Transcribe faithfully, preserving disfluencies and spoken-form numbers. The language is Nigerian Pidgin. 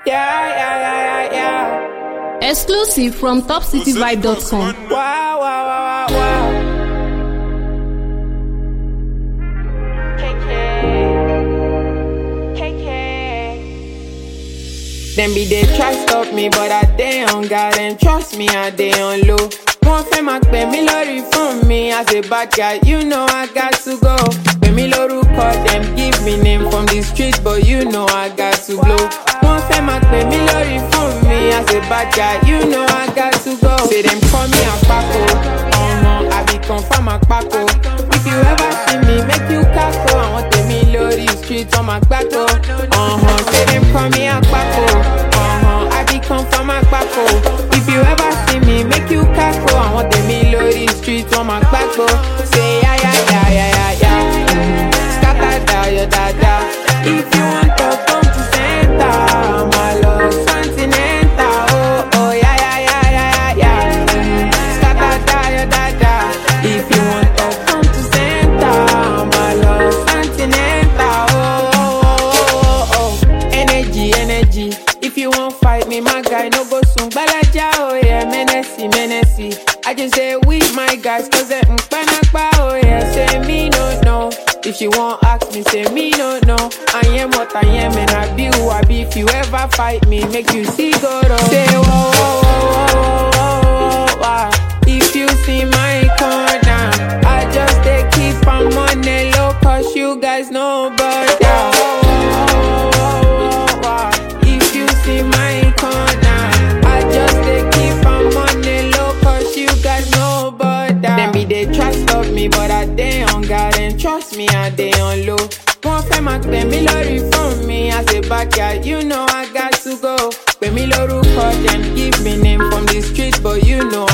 Yeah, yeah, yeah, yeah, yeah. Exclusive from top city vibe dot com. Wow, wow, wow, wow, wow. K K. K K. Them be they try stop me, but I dey on God and trust me, I dey on low. Wọ́n fẹ́ máa pè mí lórí fún mi as a bad guy, you know I got to go. Pè mí lórúkọ, them give me name from the street, but you know I got to blow. Wọ́n fẹ́ máa pè mí lórí fún mi as a bad guy, you know I got to go. Say them call me Akpako, uh-huh, I be confirm Akpako. If you ever see me, make you kako. I want to me lórí street on my Akpako, uh-huh. Say them call me Akpako, uh-huh, I be confirm Akpako. If you ever see me, make you kako. I want to me lórí street on my Akpako. Say yeah yeah yeah yeah yeah yeah, mm, scatter da ya da da. If you want to come to center, my love continental. Oh oh yeah yeah yeah yeah yeah, mm, scatter da ya da da. If you want to come to center, my love continental. Oh oh oh oh, energy energy. If you want fight me, my guy, no go soon. Balaja, oh yeah, menacey, menacey. I just say we my guys, cause they mpanakba, oh yeah. Say me no, no. If you want ask me, say me no, no. I am what I am and I be who I be. If you ever fight me, make you see go though. Say whoa, whoa, whoa, whoa, whoa, whoa. If you see my corner, I just take keep on money low, cause you guys know about that. See my corner, I just they keep on money low, cause you guys know about that. Them be they try stop me, but I dey on God and trust me, I dey on low. Wọ́n fẹ́ máa pè mí lórí fún mi as a bad guy, you know I got to go. Pè mí lórúkọ, them give me name from the street, but you know